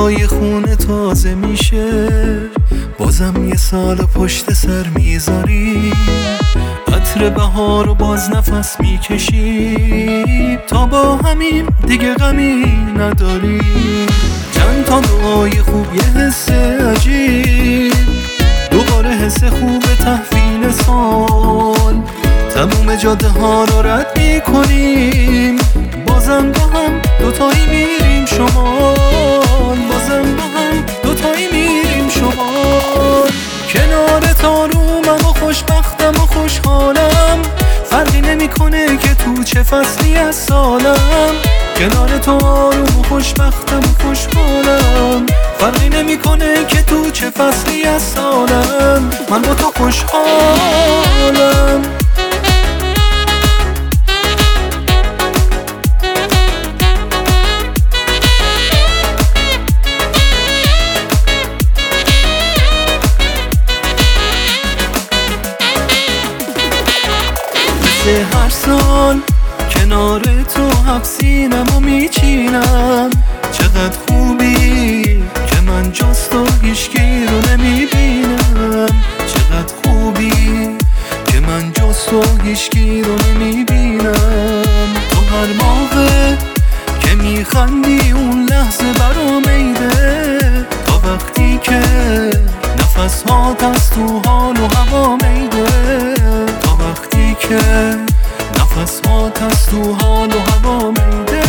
هوای خونه تازه میشه، بازم یه سال پشت سر میذاری، عطر بهار و باز نفس میکشیم، تا با همین دیگه غمی نداریم. چند تا دعای خوب یه حس عجیب، دوباره حس خوب تحویل سال، تموم جاده ها رو رد میکنیم، بازم با هم دوتایی میریم شمال، بازم با هم دوتایی میریم شمال. کنارت آرومم و خوشبختم و خوشحالم، فرقی نمیکنه که تو چه فصلی از سالم. کنارت آروم و خوشبختم و خوشحالم، فرقی نمیکنه که تو چه فصلی از سالم. من با تو خوشحالم. هر سال کنار تو حبسینم و میچینم، چقدر خوبی که من جز تو هیچکی رو نمیبینم، چقدر خوبی که من جز تو هیچکی رو نمیبینم. تو هر موقع که میخندی اون لحظه برام عیده، تا وقتی که نفس هات از تو حال و هوا میده، تا وقتی که نفس هات از تو حال و هوا میده.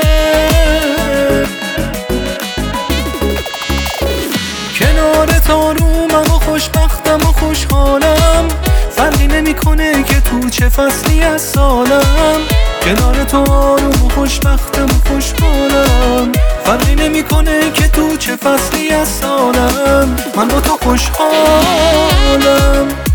کنارت آرومم و خوشبختم و خوشحالم، فرقی نمیکنه که تو چه فصلی از سالم. کنارت آروم و خوشبختم و خوشحالم، فرقی نمیکنه که تو چه فصلی از سالم. من با تو خوشحالم.